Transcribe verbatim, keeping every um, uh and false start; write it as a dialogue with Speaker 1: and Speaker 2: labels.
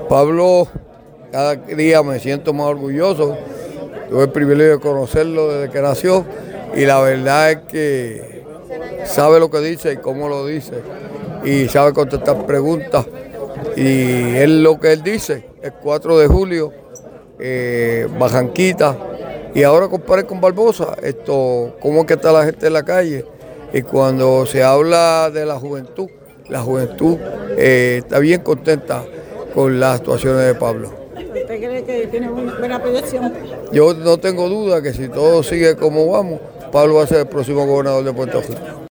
Speaker 1: Pablo, cada día me siento más orgulloso. Tuve el privilegio de conocerlo desde que nació y la verdad es que sabe lo que dice y cómo lo dice y sabe contestar preguntas. Y él lo que él dice, el cuatro de julio, eh, Bajanquita, y ahora comparé con Barbosa, esto, cómo es que está la gente en la calle. Y cuando se habla de la juventud, la juventud eh, está bien contenta con las actuaciones de Pablo.
Speaker 2: ¿Usted cree que tiene una buena proyección?
Speaker 1: Yo no tengo duda que si todo sigue como vamos, Pablo va a ser el próximo gobernador de Puerto Rico.